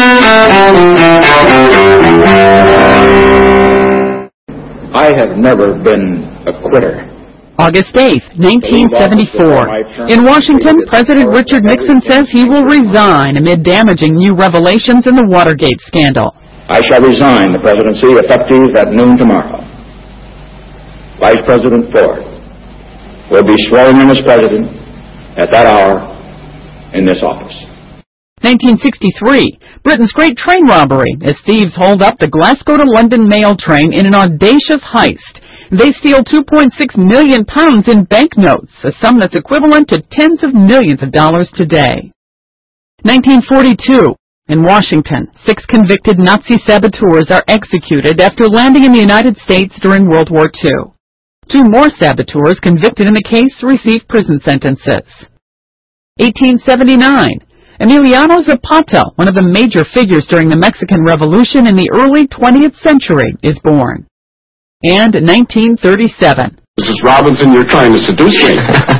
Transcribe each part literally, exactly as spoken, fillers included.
I have never been a quitter. August eighth, nineteen seventy-four. In Washington, President Richard Nixon says he will resign amid damaging new revelations in the Watergate scandal. I shall resign the presidency effective at noon tomorrow. Vice President Ford will be sworn in as president at that hour in this office. nineteen sixty-three. Britain's great train robbery as thieves hold up the Glasgow to London mail train in an audacious heist. They steal two point six million pounds in banknotes, a sum that's equivalent to tens of millions of dollars today. nineteen forty-two. In Washington, six convicted Nazi saboteurs are executed after landing in the United States during World War Two. Two more saboteurs convicted in the case receive prison sentences. eighteen seventy-nine. Emiliano Zapata, one of the major figures during the Mexican Revolution in the early twentieth century, is born. And nineteen thirty-seven. Missus Robinson, you're trying to seduce me.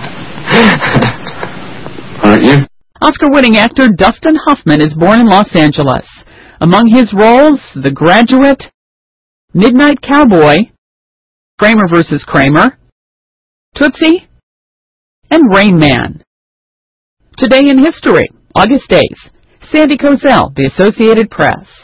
Aren't you? Oscar-winning actor Dustin Hoffman is born in Los Angeles. Among his roles, The Graduate, Midnight Cowboy, Kramer versus Kramer, Tootsie, and Rain Man. Today in history, August eighth. Sandy Kozel, The Associated Press.